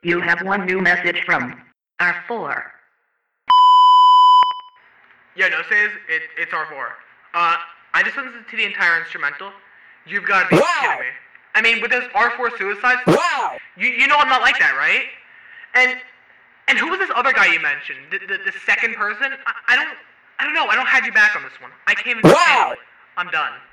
You have one new message from R4. Yeah, no, Says, it's R4. I just listened to the entire instrumental. You've got to be kidding me. I mean, with those R4 suicides, you know I'm not like that, right? And who was this other guy you mentioned? The second person? I don't know. I don't have you back on this one. I can't even. I'm done.